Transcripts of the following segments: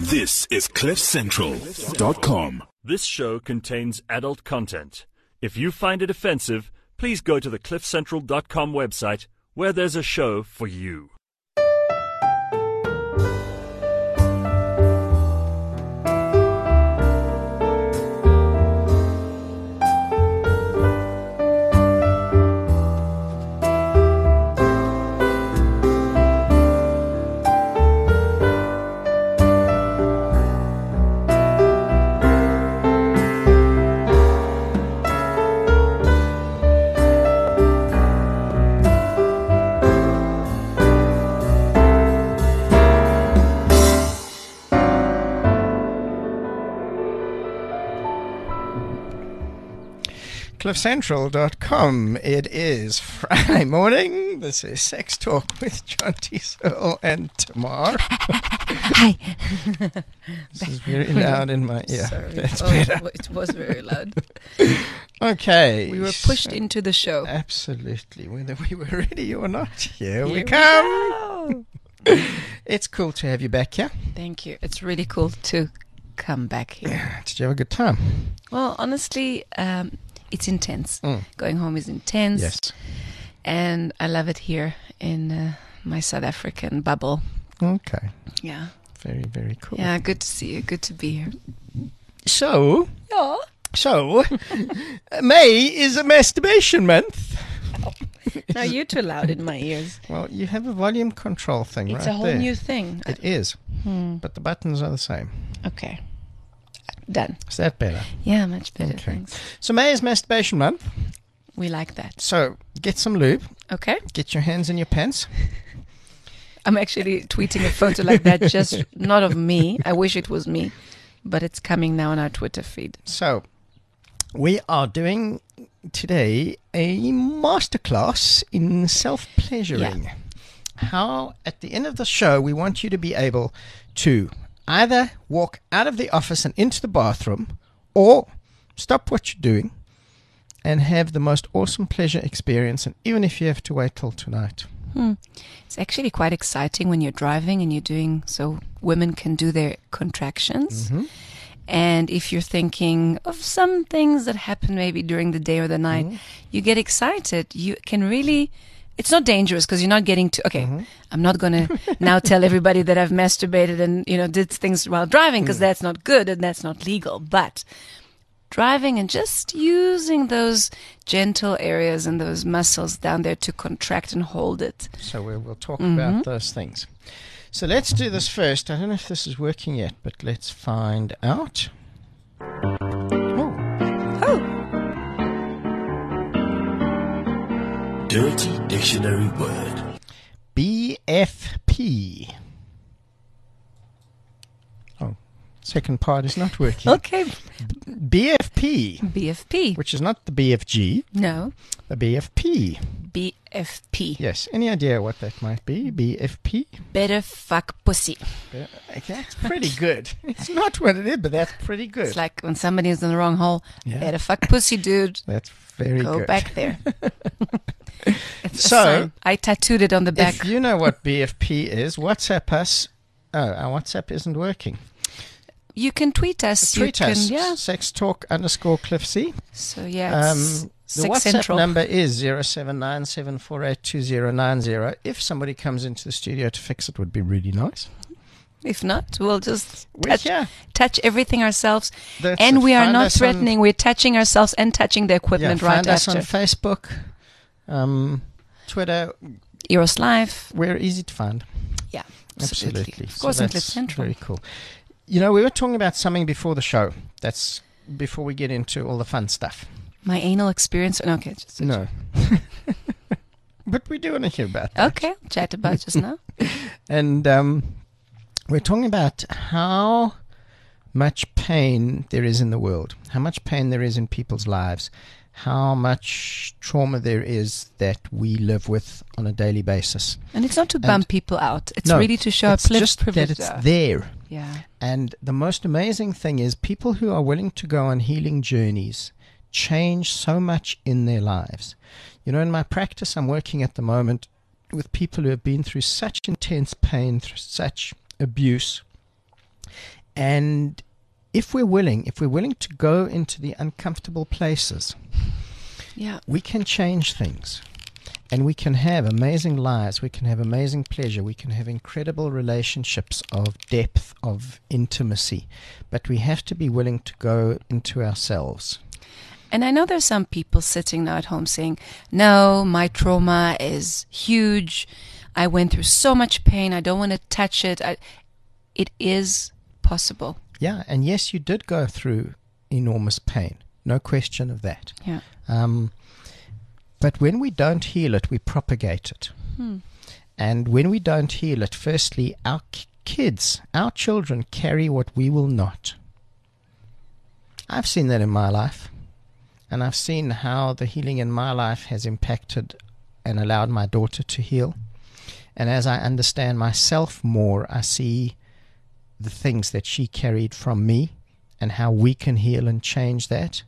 This is CliffCentral.com. This show contains adult content. If you find it offensive, please go to the CliffCentral.com website where there's a show for you. CliffCentral.com. It is Friday morning. This is Sex Talk with John T. Searle and Tamar. Hi. This is very loud in my ear. Sorry. That's better. It was very loud. Okay. We were pushed into the show. Absolutely. Whether we were ready or not, here we come. It's cool to have you back here. Thank you. It's really cool to come back here. Did you have a good time? Well, honestly, it's intense. Going home is intense. Yes. And I love it here in my South African bubble. Okay. Yeah. Very, very cool. Yeah, good to see you. Good to be here. So, Yeah. May is a masturbation month. Now you're too loud in my ears. Well, you have a volume control thing It's right a whole there. new thing. It is, but the buttons are the same. Okay. Done. Is that better? Yeah, much better. Okay. Thanks. So May is masturbation month. We like that. So get some lube. Okay. Get your hands in your pants. I'm actually tweeting a photo like that, just not of me. I wish it was me, but it's coming now on our Twitter feed. So we are doing today a masterclass in self-pleasuring. Yeah. How at the end of the show we want you to be able to either walk out of the office and into the bathroom or stop what you're doing and have the most awesome pleasure experience, and even if you have to wait till tonight. It's actually quite exciting when you're driving and you're doing so women can do their contractions. And if you're thinking of some things that happen maybe during the day or the night, you get excited. You can really, it's not dangerous because you're not getting to, I'm not going to now tell everybody that I've masturbated and, did things while driving because that's not good and that's not legal. But driving and just using those gentle areas and those muscles down there to contract and hold it. So we'll talk about those things. So let's do this first. I don't know if this is working yet, but let's find out. Dirty Dictionary Word. BFP. Oh, second part is not working. Okay. BFP, BFP. which is not the BFG, No. the BFP. BFP. Yes. Any idea what that might be? BFP? Better fuck pussy. Okay, that's pretty good. It's not what it is, but that's pretty good. It's like when somebody is in the wrong hole. Yeah. Better fuck pussy, dude. That's very Go good. back there. It's a So, sign. I tattooed it on the back. If you know what BFP is, WhatsApp us. Oh, our WhatsApp isn't working. You can tweet us. Tweet you us. Can, yeah. sextalk_CliffC. So yeah, it's The Sex WhatsApp Central. number is 0797482090. If somebody comes into the studio to fix it, would be really nice. If not, we'll just We're here. touch everything ourselves. That's And it. we are Find not us on- threatening. We're touching ourselves and touching the equipment right find us after. on Facebook, Twitter. Eros Live. We're easy to find. Yeah, Absolutely. Of course, So on Cliff that's Central. very cool. We were talking about something before the show. That's before we get into all the fun stuff. My anal experience. No, okay. No. But we do want to hear about that. Okay, chat about just now. And we're talking about how much pain there is in the world, how much pain there is in people's lives, how much trauma there is that we live with on a daily basis. And it's not to bum people out. It's No, really to show it's uplift just that privilege. it's there. Yeah. And the most amazing thing is people who are willing to go on healing journeys change so much in their lives. In my practice, I'm working at the moment with people who have been through such intense pain, through such abuse, And if we're willing to go into the uncomfortable places, Yeah. we can change things. And we can have amazing lives. We can have amazing pleasure. We can have incredible relationships of depth, of intimacy. But we have to be willing to go into ourselves. And I know there's some people sitting now at home saying, no, my trauma is huge. I went through so much pain. I don't want to touch it. It is possible. Yeah, and yes, you did go through enormous pain. No question of that. Yeah. But when we don't heal it, we propagate it. And when we don't heal it, firstly, our kids, our children carry what we will not. I've seen that in my life. And I've seen how the healing in my life has impacted and allowed my daughter to heal. And as I understand myself more, I see the things that she carried from me and how we can heal and change that.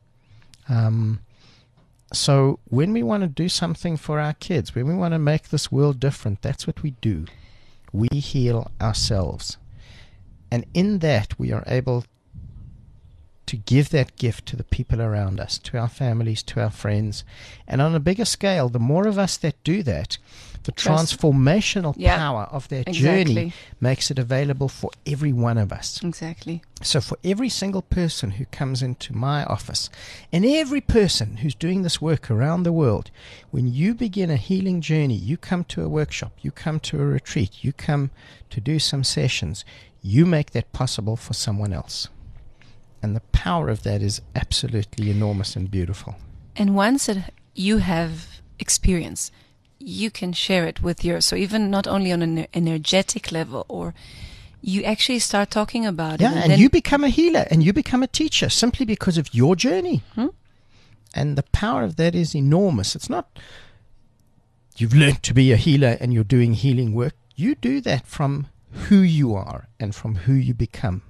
So when we want to do something for our kids, when we want to make this world different, that's what we do. We heal ourselves. And in that, we are able to give that gift to the people around us, to our families, to our friends. And on a bigger scale, the more of us that do that, the transformational power of that journey makes it available for every one of us. Exactly. So for every single person who comes into my office, and every person who's doing this work around the world, when you begin a healing journey, you come to a workshop, you come to a retreat, you come to do some sessions, you make that possible for someone else. And the power of that is absolutely enormous and beautiful. And once you have experience, you can share it with so even not only on an energetic level, or you actually start talking about it. Yeah, and you become a healer and you become a teacher simply because of your journey. And the power of that is enormous. It's not you've learned to be a healer and you're doing healing work. You do that from who you are and from who you become.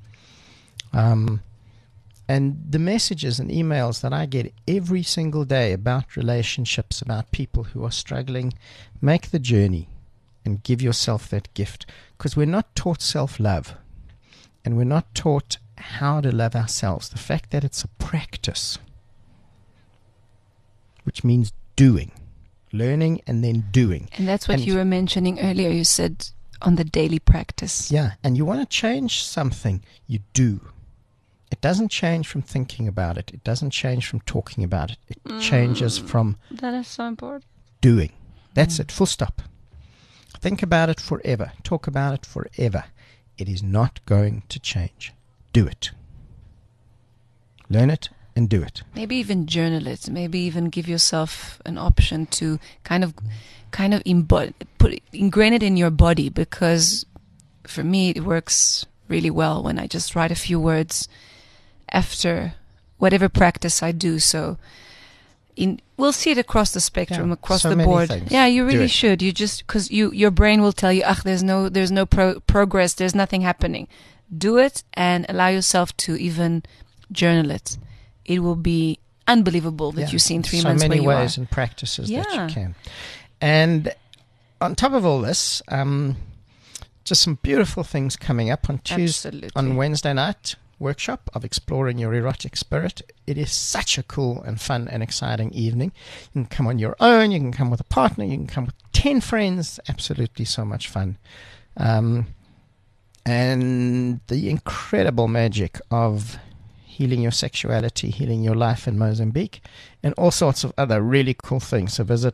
And the messages and emails that I get every single day about relationships, about people who are struggling, make the journey and give yourself that gift. Because we're not taught self-love. And we're not taught how to love ourselves. The fact that it's a practice, which means doing. Learning and then doing. And that's what you were mentioning earlier. You said on the daily practice. Yeah, and you want to change something, you do. It doesn't change from thinking about it. It doesn't change from talking about it. It changes from that is so important. Doing. That's it. Full stop. Think about it forever. Talk about it forever. It is not going to change. Do it. Learn it and do it. Maybe even journal it. Maybe even give yourself an option to kind of ingrain it in your body, because for me it works really well when I just write a few words after whatever practice I do. So we'll see it across the spectrum, across the board. Things. Yeah, you really should. You just, because your brain will tell you, there's no progress, there's nothing happening. Do it and allow yourself to even journal it. It will be unbelievable that you've seen 3 months where you are. So many ways and practices that you can. And on top of all this, just some beautiful things coming up on Wednesday night workshop of Exploring Your Erotic Spirit. It is such a cool and fun and exciting evening. You can come on your own, you can come with a partner, you can come with 10 friends. Absolutely so much fun. And the incredible magic of healing your sexuality, healing your life in Mozambique, and all sorts of other really cool things. So visit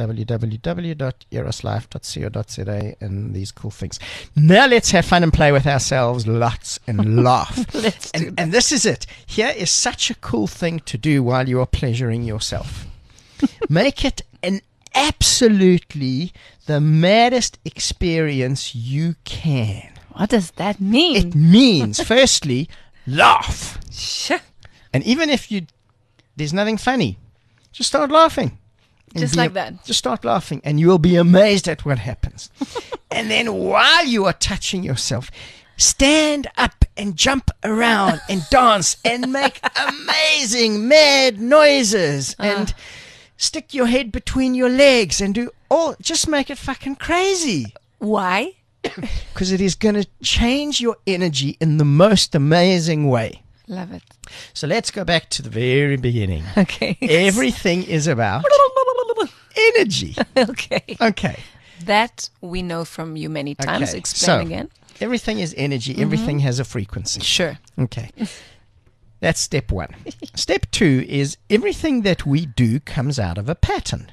www.eroslife.co.za and these cool things. Now let's have fun and play with ourselves, lots and laugh. And this is it. Here is such a cool thing to do while you are pleasuring yourself. Make it an absolutely the maddest experience you can. What does that mean? It means, firstly, laugh. And even if there's nothing funny, just start laughing. Just like that. Just start laughing and you will be amazed at what happens. And then while you are touching yourself, stand up and jump around and dance and make amazing mad noises and stick your head between your legs and just make it fucking crazy. Why? because it is going to change your energy in the most amazing way. Love it. So let's go back to the very beginning. Okay. Everything is about energy. Okay. Okay. That we know from you many times. Okay. Explain So, again. everything is energy. Everything has a frequency. Sure. Okay. That's step one. Step two is everything that we do comes out of a pattern.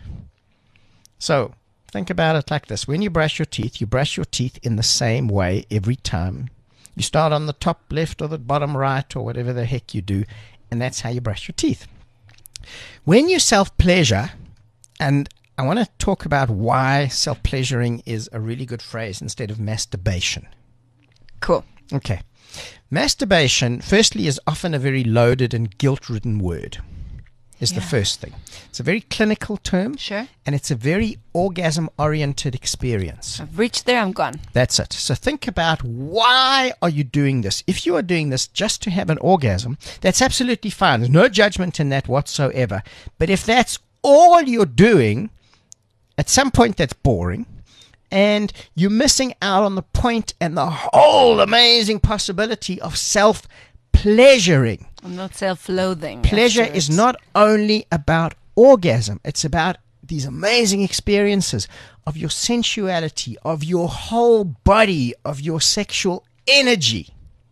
So think about it like this. When you brush your teeth in the same way every time. You start on the top left or the bottom right or whatever the heck you do, and that's how you brush your teeth. When you self-pleasure, and I want to talk about why self-pleasuring is a really good phrase instead of masturbation. Cool. Okay. Masturbation, firstly, is often a very loaded and guilt-ridden word, is the first thing. It's a very clinical term. Sure. And it's a very orgasm-oriented experience. I've reached there, I'm gone. That's it. So think about, why are you doing this? If you are doing this just to have an orgasm, that's absolutely fine. There's no judgment in that whatsoever. But if that's all you're doing, at some point that's boring. And you're missing out on the point and the whole amazing possibility of self-pleasuring. I'm not self-loathing. Pleasure afterwards. is not only about orgasm. It's about these amazing experiences of your sensuality, of your whole body, of your sexual energy.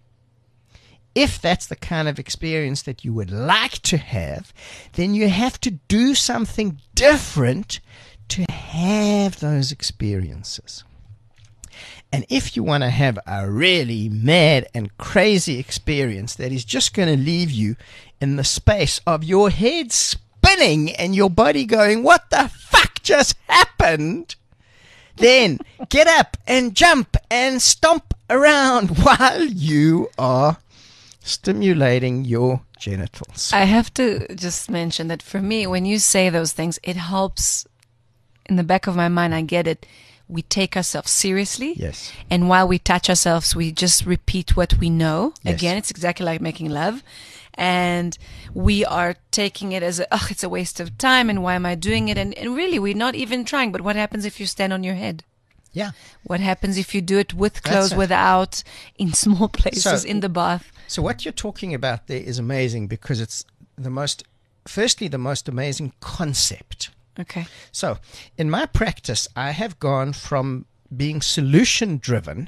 If that's the kind of experience that you would like to have, then you have to do something different to have those experiences. And if you want to have a really mad and crazy experience that is just going to leave you in the space of your head spinning and your body going, what the fuck just happened? Then get up and jump and stomp around while you are stimulating your genitals. I have to just mention that for me, when you say those things, it helps. In the back of my mind, I get it. We take ourselves seriously. Yes. And while we touch ourselves, we just repeat what we know. Yes. Again, it's exactly like making love. And we are taking it as it's a waste of time. And why am I doing it? And really, we're not even trying. But what happens if you stand on your head? Yeah. What happens if you do it with That's clothes, it. without, in small places, So- in the bath? So what you're talking about there is amazing, because it's the most amazing concept. Okay. So in my practice, I have gone from being solution driven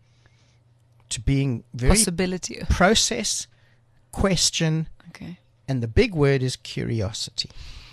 to being very Possibility. process, question, Okay. and the big word is curiosity.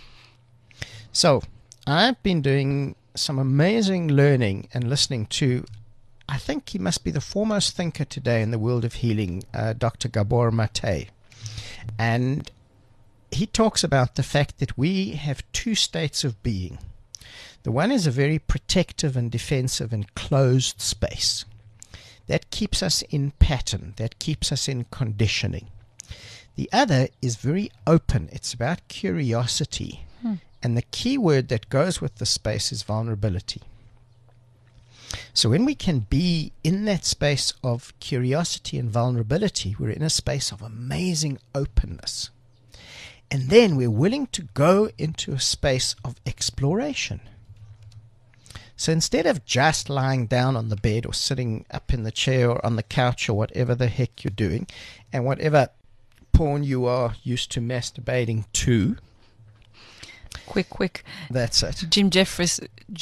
So I've been doing some amazing learning and listening to, I think he must be the foremost thinker today in the world of healing, Dr. Gabor Mate. And he talks about the fact that we have two states of being. The one is a very protective and defensive and closed space. That keeps us in pattern. That keeps us in conditioning. The other is very open. It's about curiosity. And the key word that goes with the space is vulnerability. So when we can be in that space of curiosity and vulnerability, we're in a space of amazing openness. And then we're willing to go into a space of exploration. So instead of just lying down on the bed or sitting up in the chair or on the couch or whatever the heck you're doing, and whatever porn you are used to masturbating to, Quick. that's it. Jim Jeffries,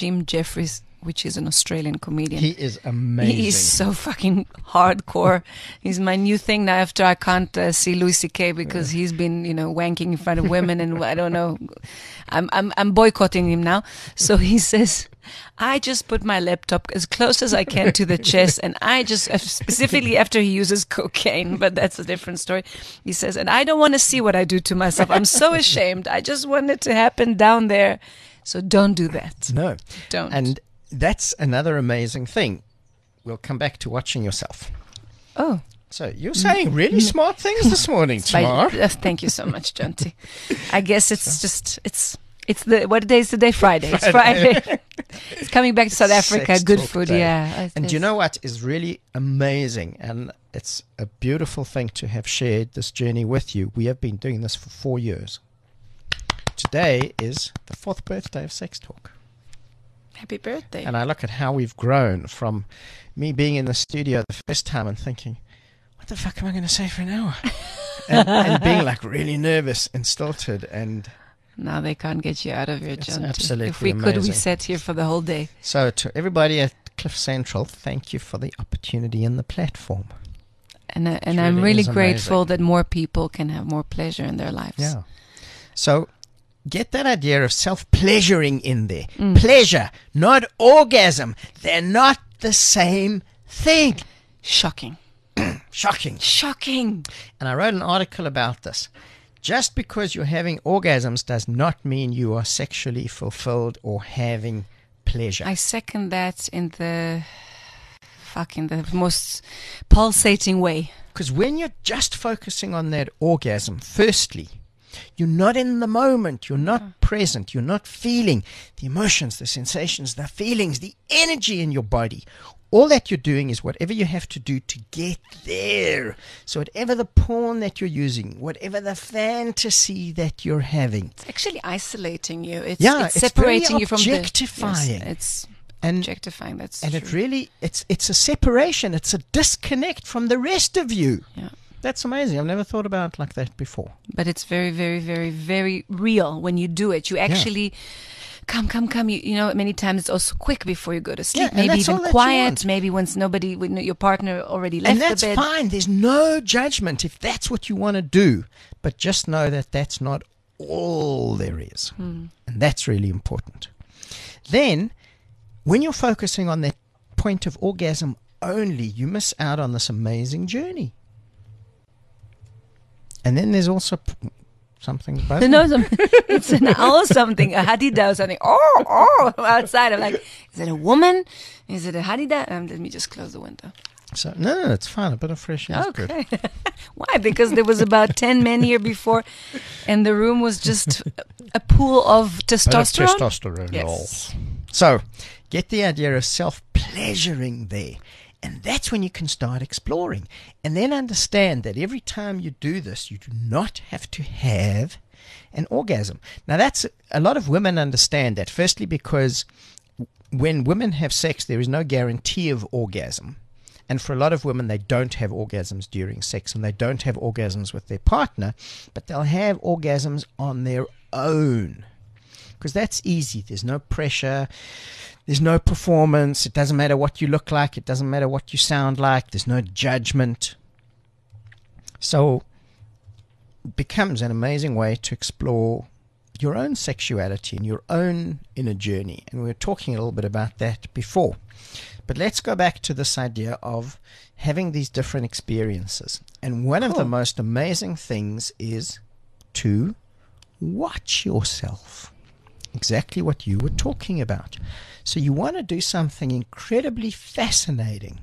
which is an Australian comedian. He is amazing. He is so fucking hardcore. He's my new thing now after I can't see Louis C.K. because he's been, wanking in front of women, and I don't know. I'm boycotting him now. So he says, I just put my laptop as close as I can to the chest, and I just, specifically after he uses cocaine, but that's a different story. He says, and I don't want to see what I do to myself. I'm so ashamed. I just want it to happen down there. So don't do that. No. Don't. And that's another amazing thing. We'll come back to watching yourself. Oh. So you're saying really smart things this morning, Tamar. Thank you so much, Jonty. I guess it's what day is today? Friday. It's Friday. It's coming back to South Africa. Sex Good talk food, day. yeah. And do you know what is really amazing? And it's a beautiful thing to have shared this journey with you. We have been doing this for 4 years. Today is the 4th birthday of Sex Talk. Happy birthday. And I look at how we've grown from me being in the studio the first time and thinking, what the fuck am I going to say for an hour? and being like really nervous and stilted. And now they can't get you out of your it's jaunty. absolutely If we could, we amazing. sat here for the whole day. So to everybody at Cliff Central, thank you for the opportunity and the platform. And really I'm really is grateful amazing. that more people can have more pleasure in their lives. Yeah. So get that idea of self-pleasuring in there. Pleasure, not orgasm. They're not the same thing. Shocking. Shocking. Shocking. And I wrote an article about this. Just because you're having orgasms does not mean you are sexually fulfilled or having pleasure. I second that in the most pulsating way. Because when you're just focusing on that orgasm, firstly, you're not in the moment. You're not present. You're not feeling the emotions, the sensations, the feelings, the energy in your body. All that you're doing is whatever you have to do to get there. So whatever the porn that you're using, whatever the fantasy that you're having. It's actually isolating you. It's It's separating very you from objectifying. Yes, it's And- objectifying. That's And true. it really, it's a separation. It's a disconnect from the rest of you. Yeah. That's amazing. I've never thought about it like that before. But it's very, very, very, very real when you do it. You actually come. You know, many times it's also quick before you go to sleep. Yeah, and maybe that's all even that you quiet. want. Maybe once when your partner already left And that's the bed. fine. There's no judgment if that's what you want to do. But just know that that's not all there is. And that's really important. Then, when you're focusing on that point of orgasm only, you miss out on this amazing journey. And then there's also something buzzing. No, it's an owl something, a hadida or something. Oh, outside. I'm like, is it a woman? Is it a hadida? Let me just close the window. So no, it's fine. A bit of fresh air is good. Okay. Why? Because there was about 10 men here before, and the room was just a pool of testosterone. Testosterone. Yes. So, get the idea of self-pleasuring there. And that's when you can start exploring. And then understand that every time you do this, you do not have to have an orgasm. Now, that's a lot of women understand that. Firstly, because when women have sex, there is no guarantee of orgasm. And for a lot of women, they don't have orgasms during sex, and they don't have orgasms with their partner, but they'll have orgasms on their own. Because that's easy. There's no pressure. There's no performance. It doesn't matter what you look like. It doesn't matter what you sound like. There's no judgment. So it becomes an amazing way to explore your own sexuality and your own inner journey. And we were talking a little bit about that before. But let's go back to this idea of having these different experiences. And one of the most amazing things is to watch yourself. Exactly what you were talking about. So you want to do something incredibly fascinating.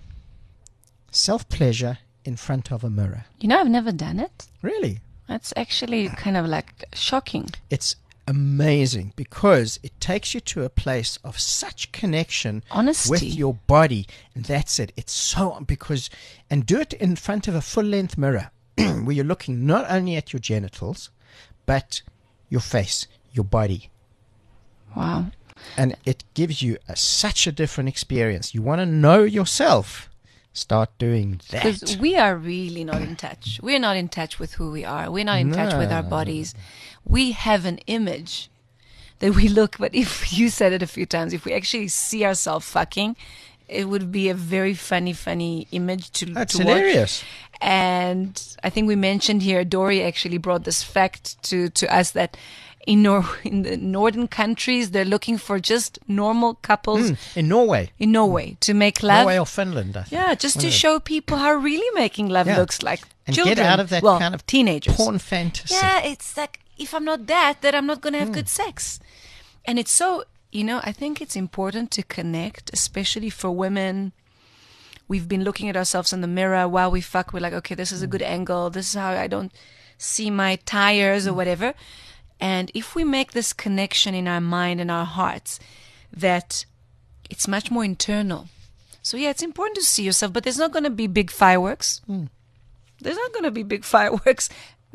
Self-pleasure in front of a mirror. You know, I've never done it. Really? That's actually kind of like shocking. It's amazing because it takes you to a place of such connection Honesty. with your body. And that's it. It's so and do it in front of a full-length mirror where you're looking not only at your genitals, but your face, your body. Wow. And it gives you such a different experience. You want to know yourself. Start doing Because that. we are really not in touch. We're not in touch with who we are. We're not in touch with our bodies. We have an image that we look, but if you said it a few times, if we actually see ourselves fucking, it would be a very funny image to That's to hilarious. watch. And I think we mentioned here, Dory actually brought this fact to us that in the northern countries, they're looking for just normal couples In Norway. in Norway to make love. Norway or Finland, I think. Yeah, just One to of them. show people how really making love Yeah. looks like. And Children. get out of that well, kind of teenagers. porn fantasy. Yeah, it's like if I'm not that, then I'm not going to have good sex. And it's so, I think it's important to connect, especially for women. We've been looking at ourselves in the mirror while we fuck. We're like, okay, this is a good angle. This is how I don't see my tires or whatever. And if we make this connection in our mind and our hearts, that it's much more internal. So yeah, it's important to see yourself, but there's not going to be big fireworks. There's not going to be big fireworks.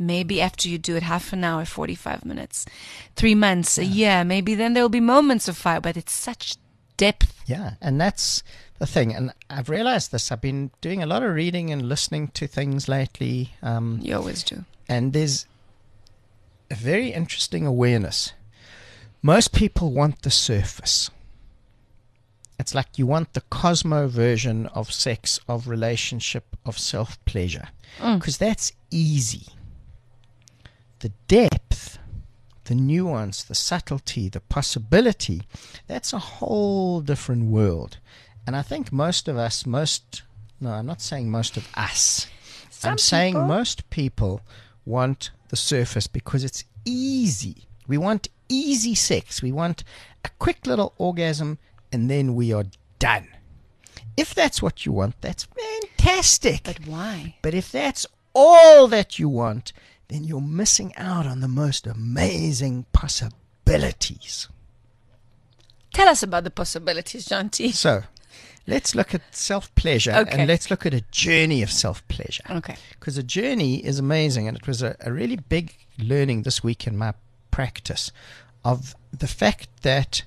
Maybe after you do it half an hour, 45 minutes, 3 months, a year, maybe then there will be moments of fire, but it's such depth. Yeah, and that's the thing. And I've realized this. I've been doing a lot of reading and listening to things lately. You always do. And there's a very interesting awareness. Most people want the surface. It's like you want the Cosmo version of sex, of relationship, of self-pleasure. Because that's easy. The depth, the nuance, the subtlety, the possibility, that's a whole different world. And I think most of us, I'm not saying most of us. I'm saying most people want the surface because it's easy. We want easy sex. We want a quick little orgasm and then we are done. If that's what you want, that's fantastic. But why? But if that's all that you want, then you're missing out on the most amazing possibilities. Tell us about the possibilities, John T. So, let's look at self-pleasure and let's look at a journey of self-pleasure. Okay. Because a journey is amazing, and it was a really big learning this week in my practice of the fact that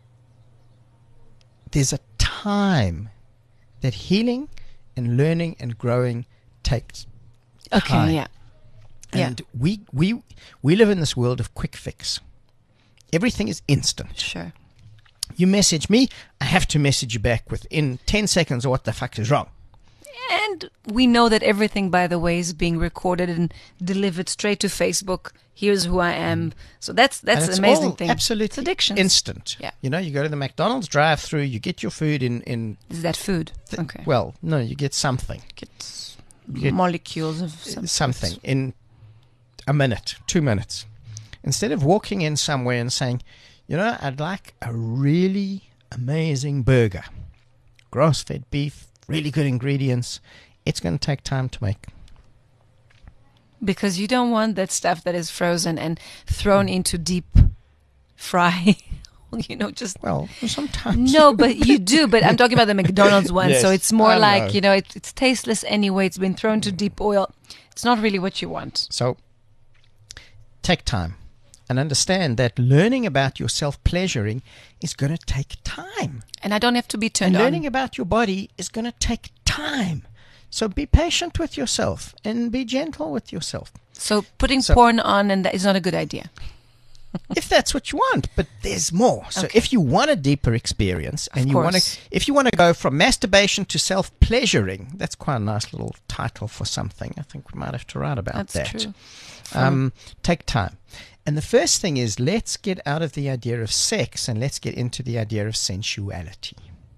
there's a time that healing and learning and growing takes time. Okay, yeah. And we live in this world of quick fix. Everything is instant. Sure. You message me, I have to message you back within 10 seconds or what the fuck is wrong. And we know that everything, by the way, is being recorded and delivered straight to Facebook. Here's who I am. So that's an amazing thing. Absolutely. It's addiction. Instant. Yeah. You know, you go to the McDonald's drive-through, you get your food in Is that food? Okay. Well, no, you get something. You get molecules of something in a minute, 2 minutes. Instead of walking in somewhere and saying, you know, I'd like a really amazing burger. Grass-fed beef, really good ingredients. It's going to take time to make. Because you don't want that stuff that is frozen and thrown into deep fry. You know, just... Well, sometimes. No, but you do. But I'm talking about the McDonald's one. Yes, so it's more I like, know. you know, it's tasteless anyway. It's been thrown to deep oil. It's not really what you want. So take time and understand that learning about your self-pleasuring is going to take time. And I don't have to be turned And on. learning about your body is going to take time. So be patient with yourself and be gentle with yourself. So putting porn on, and that is not a good idea. If that's what you want, but there's more. So Okay. if you want a deeper experience and Of you want course. to, if you want to go from masturbation to self-pleasuring, that's quite a nice little title for something. I think we might have to write about That's that. true. Take time. And the first thing is, let's get out of the idea of sex and let's get into the idea of sensuality.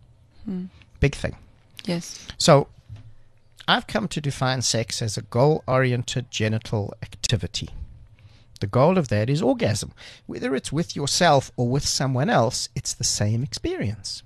Big thing. Yes. So I've come to define sex as a goal-oriented genital activity. The goal of that is orgasm. Whether it's with yourself or with someone else, it's the same experience.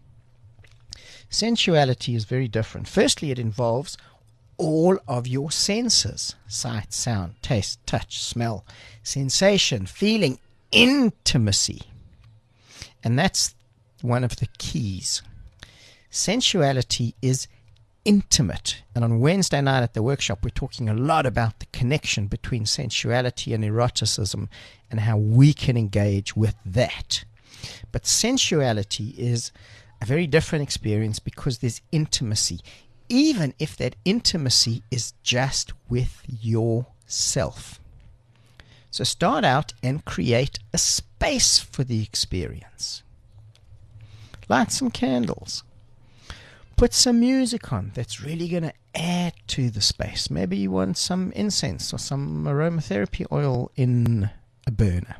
Sensuality is very different. Firstly, it involves all of your senses: sight, sound, taste, touch, smell, sensation, feeling, intimacy. And that's one of the keys. Sensuality is intimate. And on Wednesday night at the workshop, we're talking a lot about the connection between sensuality and eroticism and how we can engage with that. But sensuality is a very different experience because there's intimacy, even if that intimacy is just with yourself. So start out and create a space for the experience. Light some candles. Put some music on that's really going to add to the space. Maybe you want some incense or some aromatherapy oil in a burner.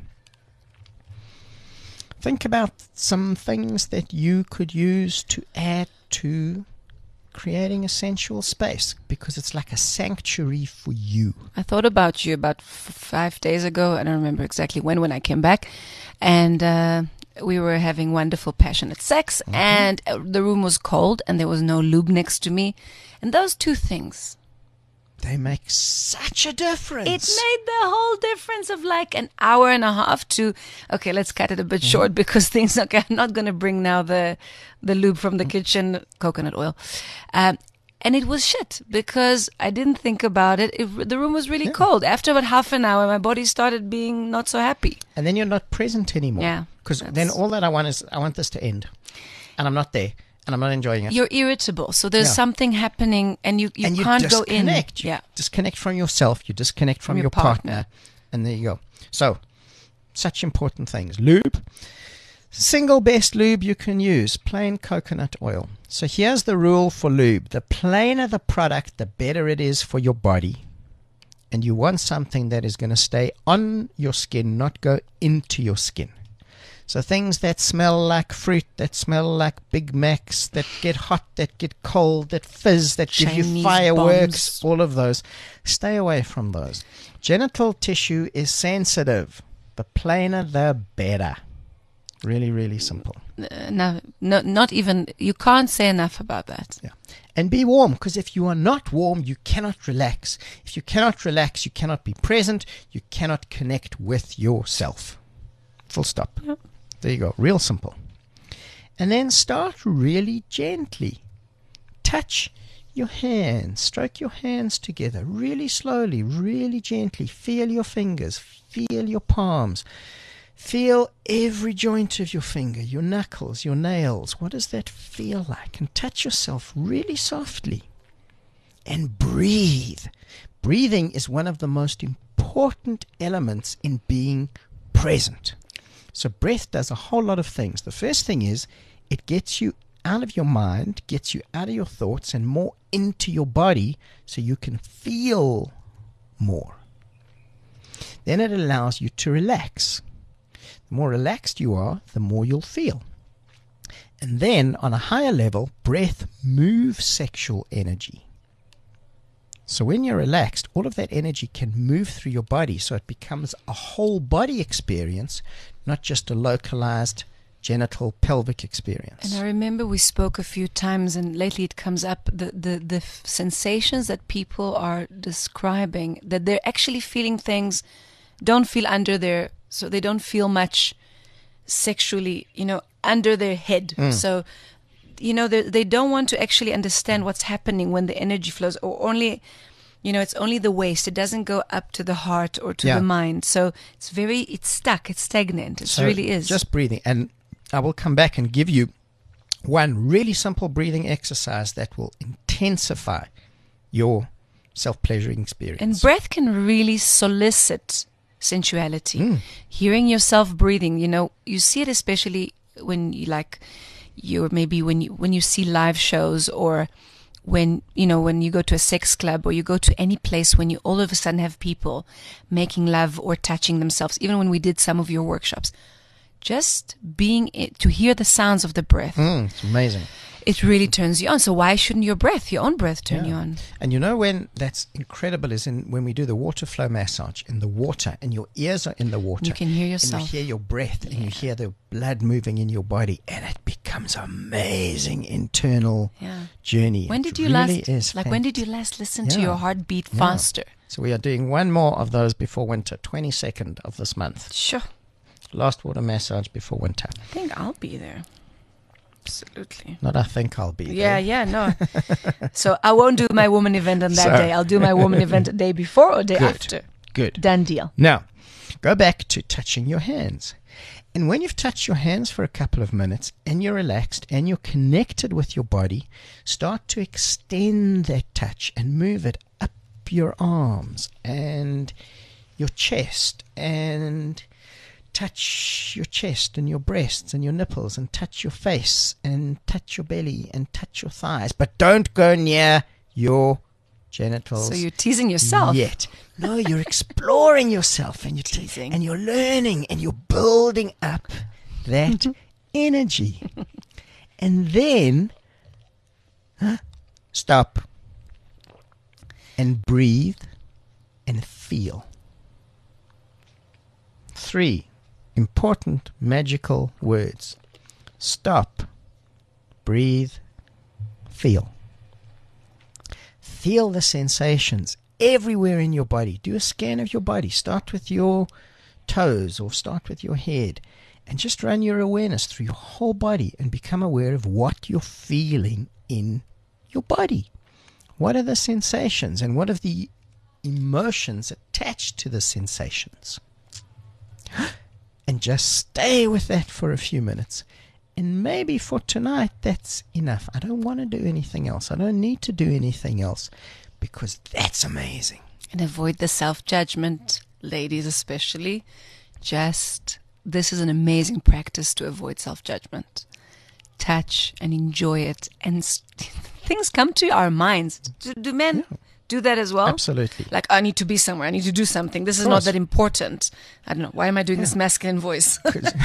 Think about some things that you could use to add to creating a sensual space, because it's like a sanctuary for you. I thought about you about 5 days ago. I don't remember exactly when I came back. And we were having wonderful, passionate sex. And the room was cold and there was no lube next to me. And those two things, They make such a difference. it made the whole difference of like an hour and a half to, okay, let's cut it a bit short because things, okay, I'm not going to bring now the lube from the kitchen, coconut oil. And it was shit because I didn't think about it. The room was really cold. After about half an hour, my body started being not so happy. And then you're not present anymore. Yeah. Because then all that I want is, I want this to end. And I'm not there. And I'm not enjoying it. You're irritable. So there's something happening and you can't go in. You disconnect from yourself. You disconnect from your partner. And there you go. So, such important things. Lube. Single best lube you can use, plain coconut oil. So here's the rule for lube. The plainer the product, the better it is for your body. And you want something that is going to stay on your skin, not go into your skin. So things that smell like fruit, that smell like Big Macs, that get hot, that get cold, that fizz, that give you fireworks, all of those. Stay away from those. Genital tissue is sensitive. The plainer, the better. Really, really simple. No, not even, you can't say enough about that. Yeah. And be warm, because if you are not warm, you cannot relax. If you cannot relax, you cannot be present. You cannot connect with yourself. Full stop. Yep. There you go. Real simple. And then start really gently. Touch your hands. Stroke your hands together really slowly, really gently. Feel your fingers. Feel your palms. Feel every joint of your finger, your knuckles, your nails. What does that feel like? And touch yourself really softly. And breathe. Breathing is one of the most important elements in being present. So breath does a whole lot of things. The first thing is it gets you out of your mind, gets you out of your thoughts and more into your body so you can feel more. Then it allows you to relax. The more relaxed you are, the more you'll feel. And then, on a higher level, breath moves sexual energy. So when you're relaxed, all of that energy can move through your body, so it becomes a whole body experience, not just a localized genital pelvic experience. And I remember we spoke a few times, and lately it comes up, the sensations that people are describing, that they're actually feeling things, don't feel under their... So they don't feel much sexually, under their head. So, they don't want to actually understand what's happening when the energy flows, or only, it's only the waist. It doesn't go up to the heart or to the mind. So it's stuck. It's stagnant. It really is. Just breathing. And I will come back and give you one really simple breathing exercise that will intensify your self-pleasuring experience. And breath can really solicit sensuality. Hearing yourself breathing, you see it especially when when you see live shows, or when you go to a sex club, or you go to any place when you all of a sudden have people making love or touching themselves. Even when we did some of your workshops, just being to hear the sounds of the breath, it's amazing. It really turns you on. So why shouldn't your own breath turn you on? And when that's incredible is when we do the water flow massage in the water, and your ears are in the water. You can hear yourself. And you hear your breath, and you hear the blood moving in your body, and it becomes amazing internal journey. When did you when did you last listen to your heartbeat faster? So we are doing one more of those before winter, 22nd of this month. Sure. Last water massage before winter. I think I'll be there. Absolutely. Not I think I'll be there. No. So I won't do my woman event on that day. I'll do my woman event a day before or day after. Good. Done deal. Now, go back to touching your hands. And when you've touched your hands for a couple of minutes and you're relaxed and you're connected with your body, start to extend that touch and move it up your arms and your chest, and touch your chest and your breasts and your nipples, and touch your face and touch your belly and touch your thighs. But don't go near your genitals. So you're teasing yourself. Yet. No, you're exploring yourself, and you're teasing, and you're learning, and you're building up that energy. And then stop and breathe and feel. 3 important magical words. Stop, breathe, feel. Feel the sensations everywhere in your body. Do a scan of your body. Start with your toes or start with your head, and just run your awareness through your whole body and become aware of what you're feeling in your body. What are the sensations and what are the emotions attached to the sensations? And just stay with that for a few minutes. And maybe for tonight, that's enough. I don't want to do anything else. I don't need to do anything else, because that's amazing. And avoid the self-judgment, ladies especially. This is an amazing practice to avoid self-judgment. Touch and enjoy it. And things come to our minds. Do men do that as well? Absolutely. Like, I need to be somewhere. I need to do something. This is not that important. I don't know. Why am I doing this masculine voice?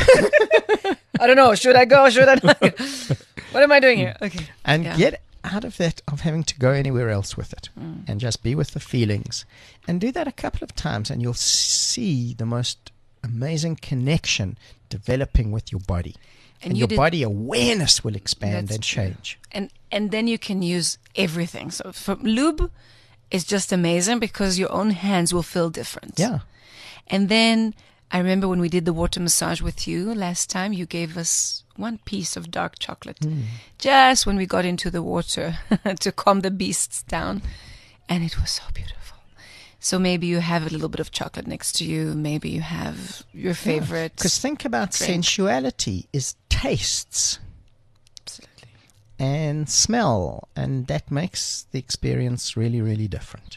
I don't know. Should I go? Should I not? What am I doing here? Okay. And get out of that of having to go anywhere else with it, and just be with the feelings. And do that a couple of times, and you'll see the most amazing connection developing with your body. And your body awareness will expand and change. And then you can use everything. So for lube is just amazing because your own hands will feel different. Yeah. And then I remember when we did the water massage with you last time, you gave us one piece of dark chocolate just when we got into the water to calm the beasts down. And it was so beautiful. So maybe you have a little bit of chocolate next to you. Maybe you have your favorite. Because think about drink. Sensuality is tastes. Absolutely. And smell. And that makes the experience really, really different.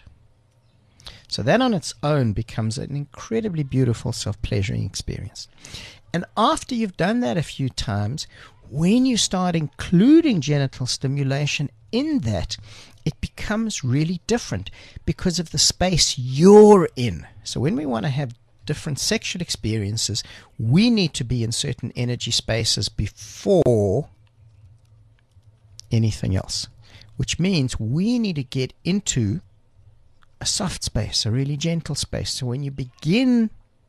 So that on its own becomes an incredibly beautiful self-pleasuring experience. And after you've done that a few times, when you start including genital stimulation in that, it becomes really different because of the space you're in. So when we want to have different sexual experiences, we need to be in certain energy spaces before anything else, which means we need to get into a soft space, a really gentle space. So when you begin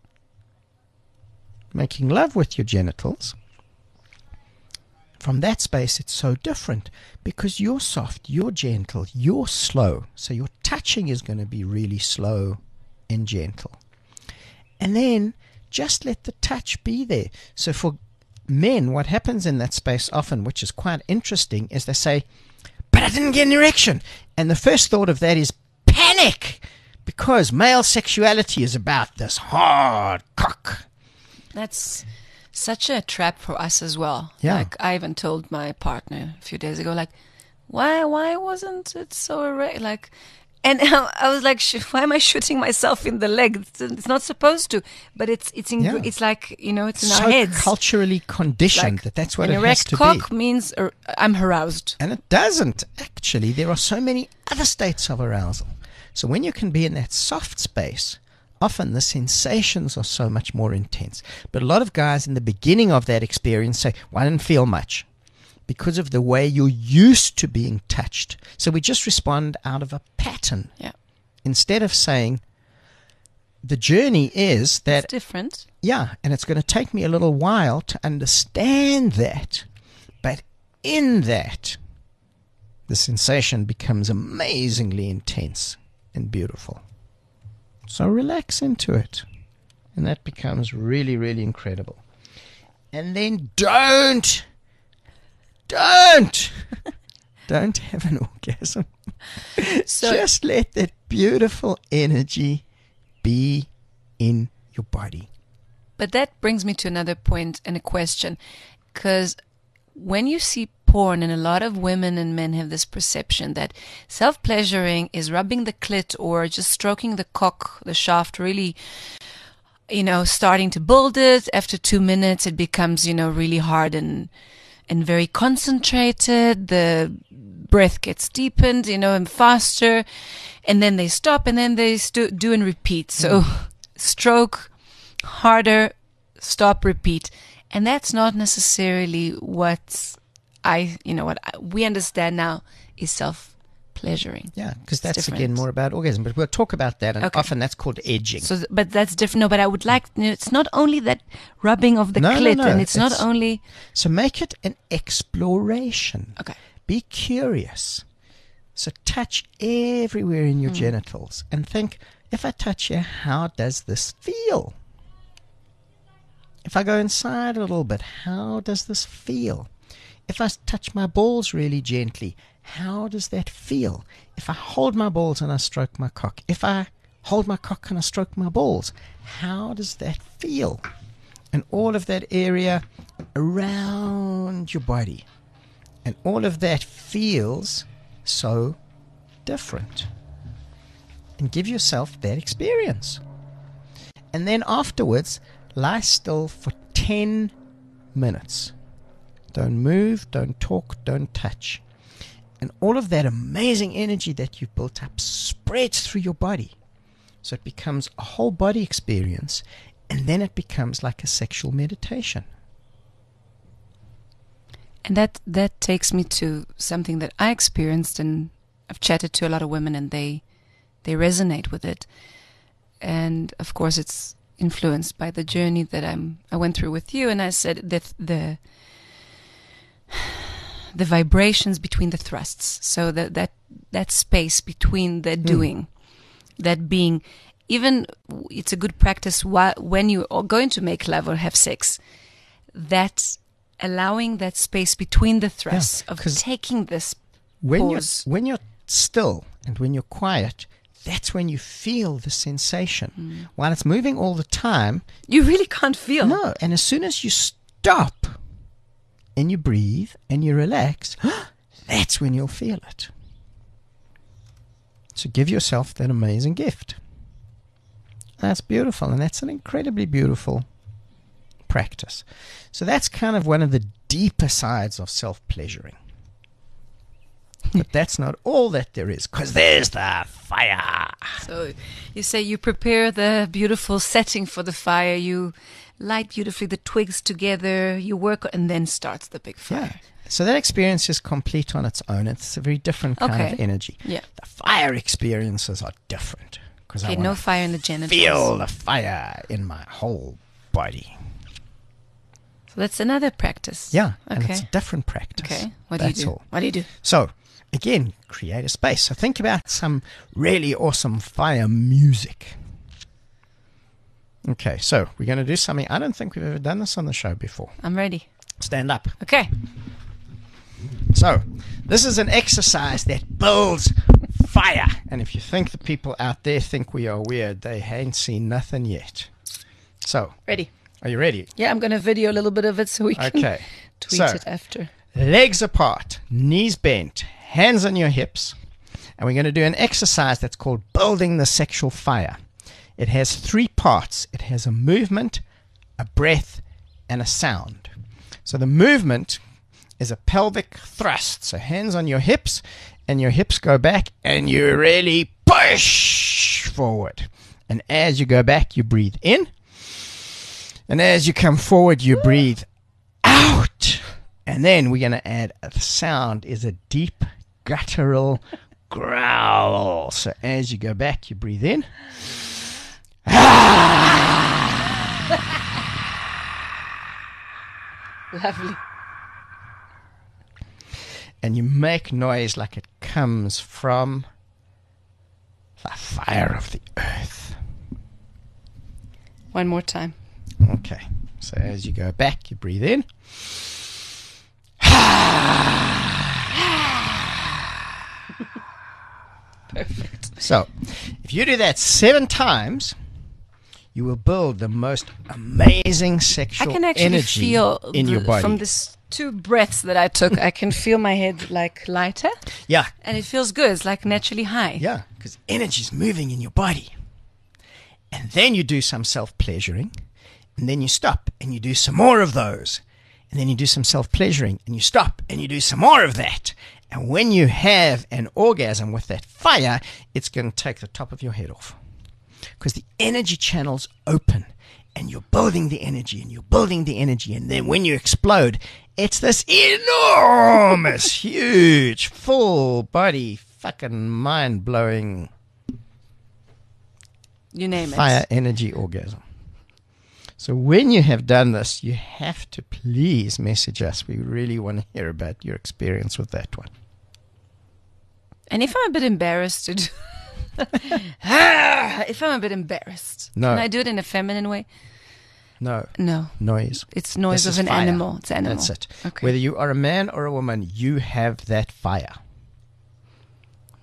making love with your genitals, from that space it's so different because you're soft, you're gentle, you're slow. So your touching is going to be really slow and gentle. And then just let the touch be there. So for men, what happens in that space often, which is quite interesting, is they say, but I didn't get an erection. And the first thought of that is panic, because male sexuality is about this hard cock. That's such a trap for us as well. Yeah. Like I even told my partner a few days ago, like, why wasn't it so erect? Like, and I was like, why am I shooting myself in the leg? It's not supposed to, but it's like, you know, it's in so our heads. Culturally conditioned Like, that's what it an has erect to cock be. means I'm aroused. And it doesn't, actually. There are so many other states of arousal. So when you can be in that soft space, often the sensations are so much more intense. But a lot of guys in the beginning of that experience say, well, I didn't feel much, because of the way you're used to being touched. So we just respond out of a pattern. Yeah. Instead of saying, the journey is that... It's different. Yeah, and it's going to take me a little while to understand that. But in that, the sensation becomes amazingly intense and beautiful. So relax into it. And that becomes really, really incredible. And then don't have an orgasm. So just let that beautiful energy be in your body. But that brings me to another point and a question. Because when you see porn, and a lot of women and men have this perception that self-pleasuring is rubbing the clit or just stroking the cock, the shaft, really, you know, starting to build it. After 2 minutes, it becomes, you know, really hard and very concentrated. The breath gets deepened, you know, and faster. And then they stop, and then they do and repeat. So stroke, harder, stop, repeat. And that's not necessarily what we understand now is self-pleasuring. Yeah, because that's different. again more about orgasm. But we'll talk about that, and Okay. often that's called edging. So, but that's different. No, but I would like, it's not only that rubbing of the clit, and it's not only... So make it an exploration. Okay. Be curious. So touch everywhere in your genitals and think, if I touch here, how does this feel? If I go inside a little bit, how does this feel? If I touch my balls really gently, how does that feel? If I hold my balls and I stroke my cock, if I hold my cock and I stroke my balls, how does that feel? And all of that area around your body. And all of that feels so different. And give yourself that experience. And then afterwards, lie still for 10 minutes. Don't move, don't talk, don't touch. And all of that amazing energy that you've built up spreads through your body. So it becomes a whole body experience, and then it becomes like a sexual meditation. And that takes me to something that I experienced, and I've chatted to a lot of women, and they resonate with it. And of course, it's influenced by the journey that I went through with you. And I said that the vibrations between the thrusts, so that space between the doing, that being, even it's a good practice when you are going to make love or have sex, that's allowing that space between the thrusts of taking this pause. When you're still and when you're quiet, that's when you feel the sensation. While it's moving all the time, you really can't feel. No, and as soon as you stop and you breathe and you relax, that's when you'll feel it. So give yourself that amazing gift. That's beautiful, and that's an incredibly beautiful practice. So that's kind of one of the deeper sides of self-pleasuring. But that's not all that there is, because there's the fire. So you say you prepare the beautiful setting for the fire, you light beautifully the twigs together, you work, and then starts the big fire. Yeah. So that experience is complete on its own. It's a very different kind of energy. Yeah. The fire experiences are different. Okay, no fire in the genitals. Feel the fire in my whole body. So that's another practice. Yeah, and it's a different practice. Okay, what do you do? What do you do? So, again, create a space. So think about some really awesome fire music. Okay, so we're going to do something. I don't think we've ever done this on the show before. I'm ready. Stand up. Okay. So, this is an exercise that builds fire. And if you think the people out there think we are weird, they ain't seen nothing yet. So, ready. Are you ready? Yeah, I'm going to video a little bit of it so we can tweet it after. Legs apart, knees bent, hands on your hips. And we're going to do an exercise that's called building the sexual fire. It has 3 parts. It has a movement, a breath, and a sound. So the movement is a pelvic thrust. So hands on your hips, and your hips go back, and you really push forward. And as you go back, you breathe in. And as you come forward, you breathe out. And then we're going to add the sound is a deep guttural growl. So as you go back, you breathe in. Lovely. And you make noise like it comes from the fire of the earth. One more time. Okay. So as you go back, you breathe in. Perfect. So, if you do that 7 times, you will build the most amazing sexual I can actually energy feel in your body. From these 2 breaths that I took, I can feel my head like lighter. Yeah. And it feels good. It's like naturally high. Yeah, because energy is moving in your body. And then you do some self-pleasuring, and then you stop, and you do some more of those. And then you do some self-pleasuring, and you stop, and you do some more of that. And when you have an orgasm with that fire, it's going to take the top of your head off. Because the energy channels open, and you're building the energy, and you're building the energy, and then when you explode, it's this enormous, huge, full body, fucking mind-blowing you name fire energy orgasm. So when you have done this, you have to please message us. We really want to hear about your experience with that one. And if I'm a bit embarrassed to do if I'm a bit embarrassed, can I do it in a feminine way? No. Noise. It's noise of an animal. It's animal. That's it. Okay. Whether you are a man or a woman, you have that fire.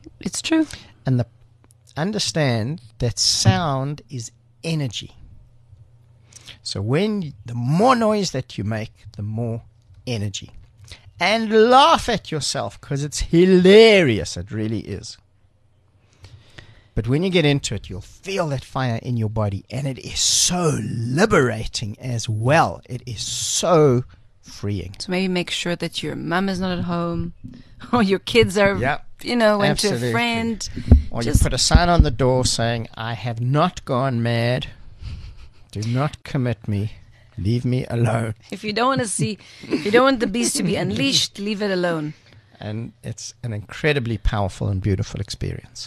It's true. And understand that sound is energy. So the more noise that you make, the more energy. And laugh at yourself, because it's hilarious. It really is. But when you get into it, you'll feel that fire in your body, and it is so liberating as well. It is so freeing. So maybe make sure that your mum is not at home, or your kids are, went absolutely. to a friend. Or you put a sign on the door saying, "I have not gone mad. Do not commit me. Leave me alone." If you don't want to see, if you don't want the beast to be unleashed, leave it alone. And it's an incredibly powerful and beautiful experience.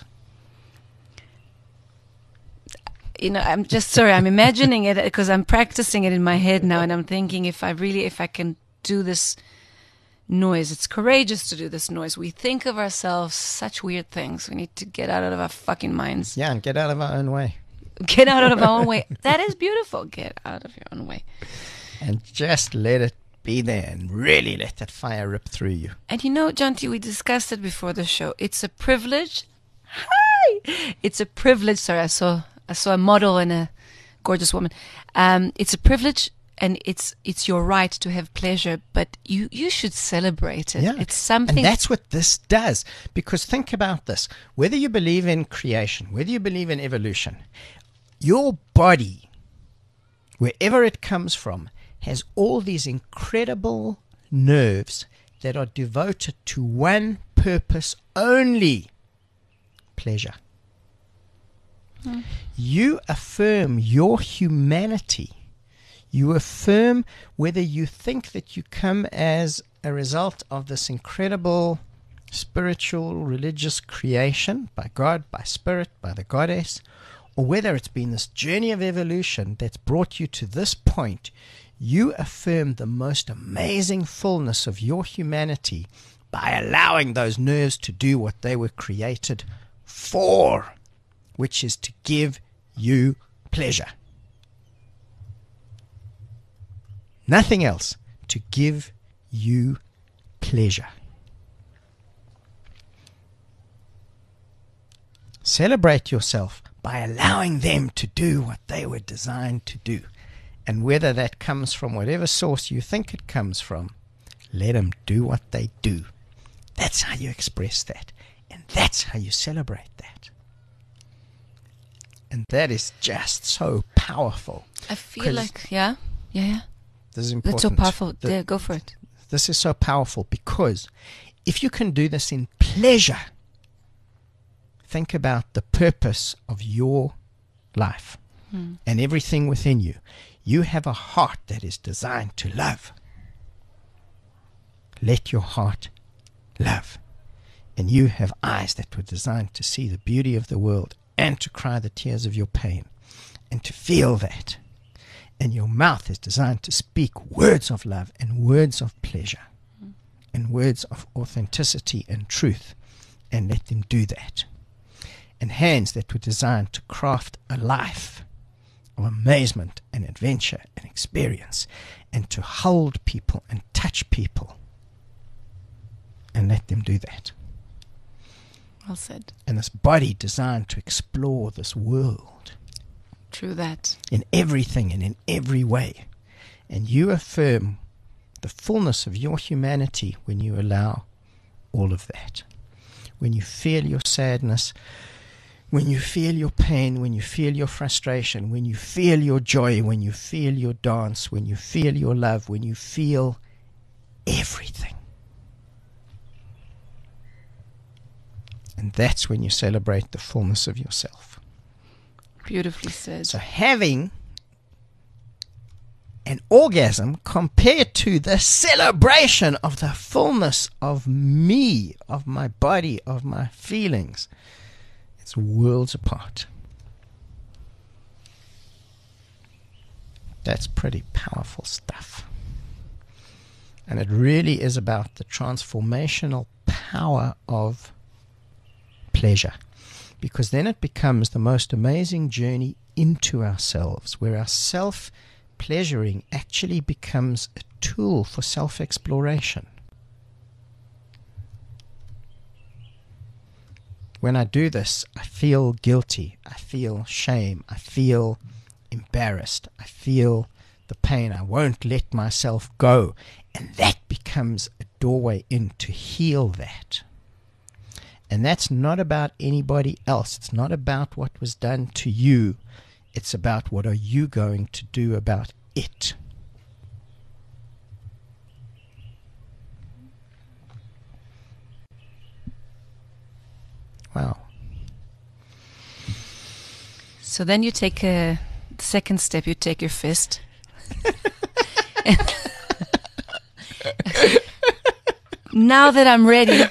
I'm just sorry. I'm imagining it because I'm practicing it in my head now, and I'm thinking if I can do this noise. It's courageous to do this noise. We think of ourselves such weird things. We need to get out of our fucking minds. Yeah, and get out of our own way. Get out of our own way. That is beautiful. Get out of your own way. And just let it be there and really let that fire rip through you. And Jonty, we discussed it before the show. It's a privilege. Hi! It's a privilege. Sorry, I saw a model and a gorgeous woman. It's a privilege, and it's your right to have pleasure, but you should celebrate it. Yeah. It's something. And that's what this does. Because think about this. Whether you believe in creation, whether you believe in evolution, your body, wherever it comes from, has all these incredible nerves that are devoted to one purpose only: pleasure. You affirm your humanity. You affirm whether you think that you come as a result of this incredible spiritual, religious creation by God, by Spirit, by the Goddess, or whether it's been this journey of evolution that's brought you to this point. You affirm the most amazing fullness of your humanity by allowing those nerves to do what they were created for, which is to give you pleasure. Nothing else. To give you pleasure. Celebrate yourself by allowing them to do what they were designed to do. And whether that comes from whatever source you think it comes from, let them do what they do. That's how you express that. And that's how you celebrate that. And that is just so powerful. I feel like, yeah. This is important. That's so powerful. Yeah, go for it. This is so powerful because if you can do this in pleasure, think about the purpose of your life and everything within you. You have a heart that is designed to love. Let your heart love. And you have eyes that were designed to see the beauty of the world and to cry the tears of your pain and to feel that. And your mouth is designed to speak words of love and words of pleasure and words of authenticity and truth, and let them do that. And hands that were designed to craft a life of amazement and adventure and experience, and to hold people and touch people, and let them do that. Well said. And this body designed to explore this world. True that. In everything and in every way. And you affirm the fullness of your humanity when you allow all of that. When you feel your sadness, when you feel your pain, when you feel your frustration, when you feel your joy, when you feel your dance, when you feel your love, when you feel everything. And that's when you celebrate the fullness of yourself. Beautifully said. So having an orgasm compared to the celebration of the fullness of me, of my body, of my feelings, it's worlds apart. That's pretty powerful stuff. And it really is about the transformational power of pleasure. Because then it becomes the most amazing journey into ourselves, where our self-pleasuring actually becomes a tool for self-exploration. when I do this, I feel guilty. I feel shame. I feel embarrassed. I feel the pain. I won't let myself go. And that becomes a doorway in to heal that. And that's not about anybody else. It's not about what was done to you. It's about what are you going to do about it. Wow. So then you take the second step, you take your fist. Now that I'm ready.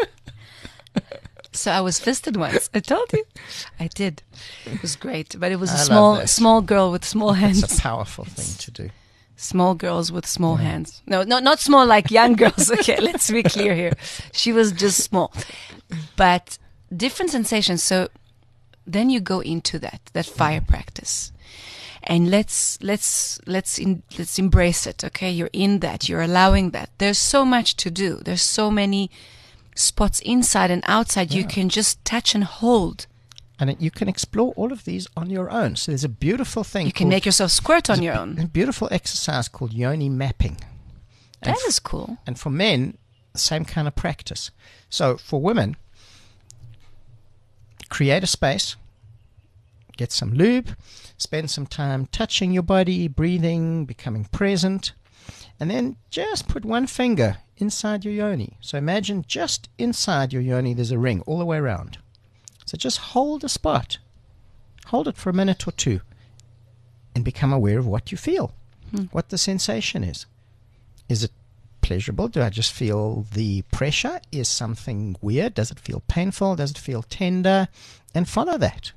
So I was fisted once. I told you. I did. It was great. But it was a small girl with small hands. It's a powerful thing to do. Small girls with small hands. No, not small like young girls. Okay, let's be clear here. She was just small. But different sensations. So then you go into that fire practice. And let's embrace it. Okay, you're in that. You're allowing that. There's so much to do. There's so many spots inside and outside you can just touch and hold. And you can explore all of these on your own. So there's a beautiful thing. You can make yourself squirt on your own. A beautiful exercise called yoni mapping. That is cool. And for men, the same kind of practice. So for women, create a space, get some lube, spend some time touching your body, breathing, becoming present, and then just put one finger inside your yoni. So imagine just inside your yoni there's a ring all the way around. So just hold a spot. Hold it for a minute or two and become aware of what you feel, what the sensation is. Is it pleasurable? Do I just feel the pressure? Is something weird? Does it feel painful? Does it feel tender? And follow that.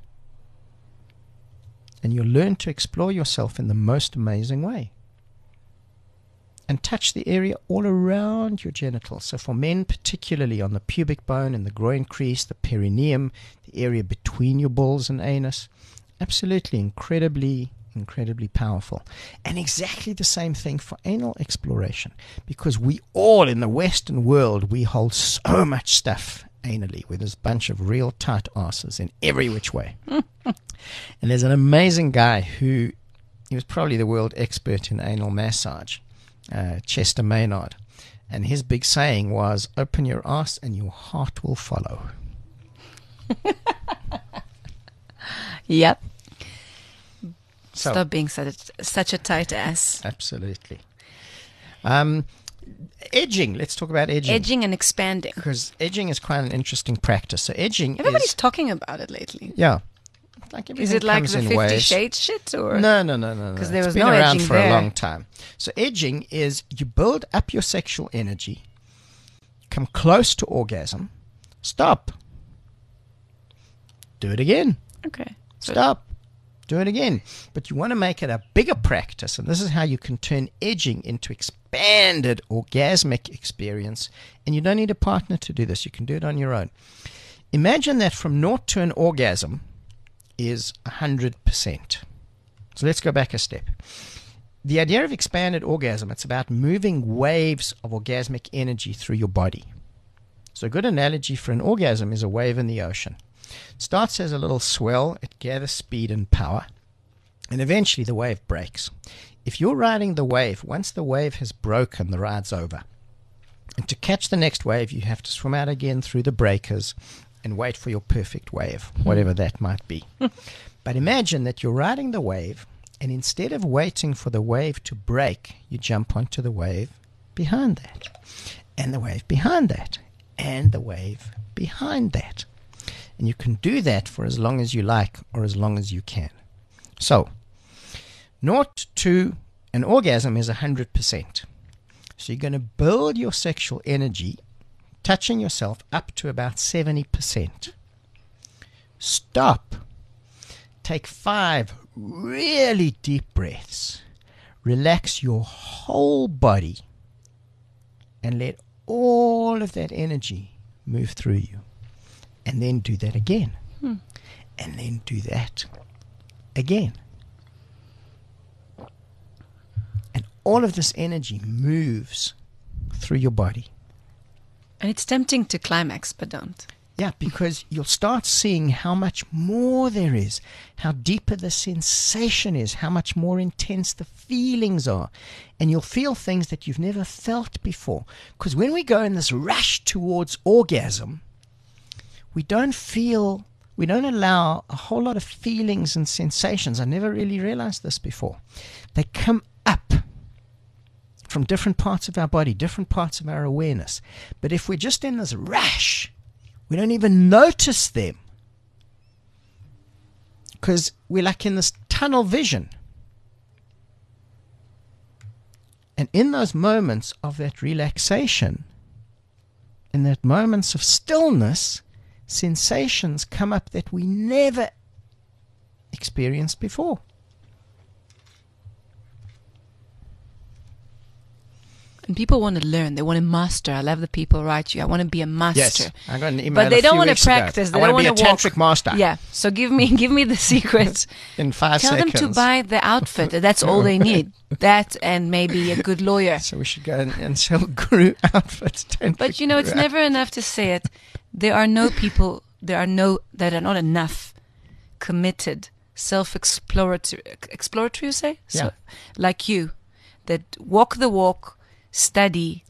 And you'll learn to explore yourself in the most amazing way. And touch the area all around your genitals. So for men, particularly on the pubic bone and the groin crease, the perineum, the area between your balls and anus. Absolutely incredibly powerful. And exactly the same thing for anal exploration. Because we all in the Western world, we hold so much stuff anally with this bunch of real tight asses in every which way. And there's an amazing guy he was probably the world expert in anal massage. Chester Maynard, and his big saying was, open your ass and your heart will follow. Yep. So, stop being such a tight ass. Absolutely. Edging, let's talk about edging. Edging and expanding, because edging is quite an interesting practice. So edging everybody's talking about it lately. Yeah. Like is it like the 50 Shades shit? Or? No. Because there was been no around edging for there. a long time. So edging is you build up your sexual energy, come close to orgasm, stop. Do it again. Okay. Stop. Do it again. But you want to make it a bigger practice, and this is how you can turn edging into expanded orgasmic experience. And you don't need a partner to do this. You can do it on your own. Imagine that from naught to an orgasm is 100%. So let's go back a step. The idea of expanded orgasm, it's about moving waves of orgasmic energy through your body. So a good analogy for an orgasm is a wave in the ocean. It starts as a little swell, it gathers speed and power, and eventually the wave breaks. If you're riding the wave, once the wave has broken, the ride's over. And to catch the next wave, you have to swim out again through the breakers and wait for your perfect wave, whatever that might be. But imagine that you're riding the wave, and instead of waiting for the wave to break, you jump onto the wave behind that, and the wave behind that, and the wave behind that. And you can do that for as long as you like or as long as you can. So, naught to an orgasm is 100%. So you're going to build your sexual energy touching yourself up to about 70%. Stop. Take 5 really deep breaths. Relax your whole body and let all of that energy move through you. And then do that again. And then do that again. And all of this energy moves through your body. And it's tempting to climax, but don't. Yeah, because you'll start seeing how much more there is, how deeper the sensation is, how much more intense the feelings are. And you'll feel things that you've never felt before. Because when we go in this rush towards orgasm, we don't allow a whole lot of feelings and sensations. I never really realized this before. They come up from different parts of our body, different parts of our awareness. But if we're just in this rush, we don't even notice them because we're like in this tunnel vision. And in those moments of that relaxation, in that moments of stillness, sensations come up that we never experienced before. And people want to learn. They want to master. I love the people write you. I want to be a master. Yes, I got an email. But they don't want to practice. They don't want to be a tantric master. Yeah. So give me the secret. In 5 Tell seconds. them to buy the outfit. That's all they need. That and maybe a good lawyer. So we should go and sell guru outfits. But you know, it's never enough to say it. There are not enough committed, exploratory, you say? Yeah. So, like you, that walk the walk, study,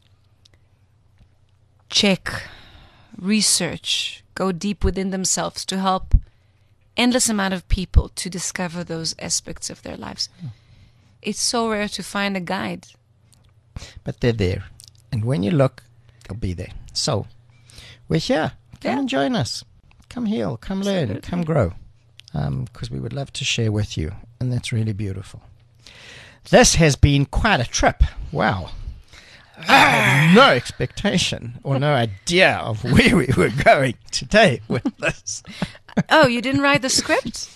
check, research, go deep within themselves to help endless amount of people to discover those aspects of their lives. It's so rare to find a guide. But they're there. And when you look, they'll be there. So, we're here. Come and join us. Come heal, come learn, come grow. Because we would love to share with you. And that's really beautiful. This has been quite a trip. Wow. I had no expectation or no idea of where we were going today with this. Oh, you didn't write the script?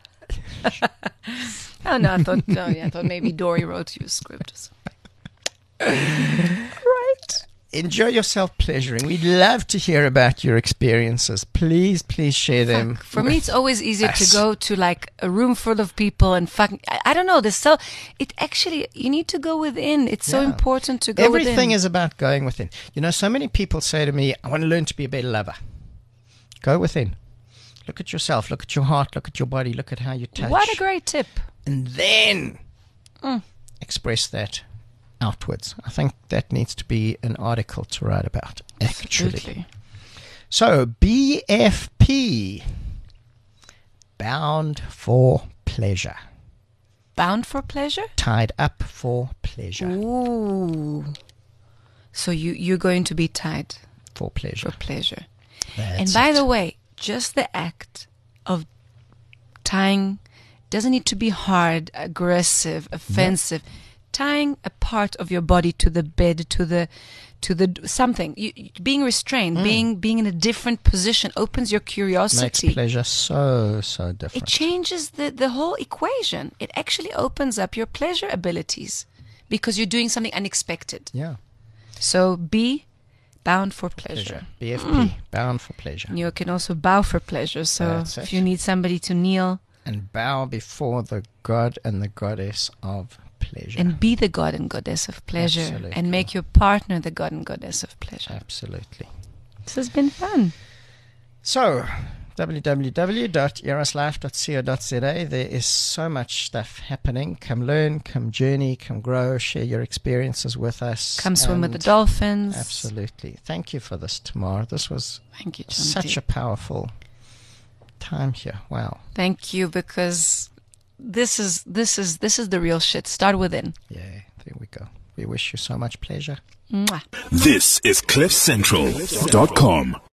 Oh, no, I thought maybe Dory wrote you a script or something. Right. Enjoy yourself pleasuring. We'd love to hear about your experiences. Please share them. For me, it's always easier to go to like a room full of people and I don't know. You need to go within. It's so important to go within. Everything is about going within. You know, so many people say to me, I want to learn to be a better lover. Go within. Look at yourself. Look at your heart. Look at your body. Look at how you touch. What a great tip. And then express that outwards. I think that needs to be an article to write about, actually. Absolutely. So, BFP, bound for pleasure. Bound for pleasure? Tied up for pleasure. Ooh. So you're going to be tied for pleasure. For pleasure. That's and by it. the way, just the act of tying doesn't need to be hard, aggressive, offensive. Yep. Tying a part of your body to the bed, to the something, being restrained, being in a different position opens your curiosity. Makes pleasure so different. It changes the whole equation. It actually opens up your pleasure abilities because you're doing something unexpected. Yeah. So be bound for pleasure. BFP, bound for pleasure. You can also bow for pleasure. So if you need somebody to kneel and bow before the God and the Goddess of pleasure. And be the God and Goddess of pleasure. Absolutely. And make your partner the God and Goddess of pleasure. Absolutely. This has been fun. So, www.eroslife.co.za. There is so much stuff happening. Come learn, come journey, come grow, share your experiences with us. Come swim with the dolphins. Absolutely. Thank you for this, Tamar. This was Thank you, such a powerful time here. Wow. Thank you, because this is the real shit. Start within. Yeah, there we go. We wish you so much pleasure. Mwah. This is CliffCentral.com.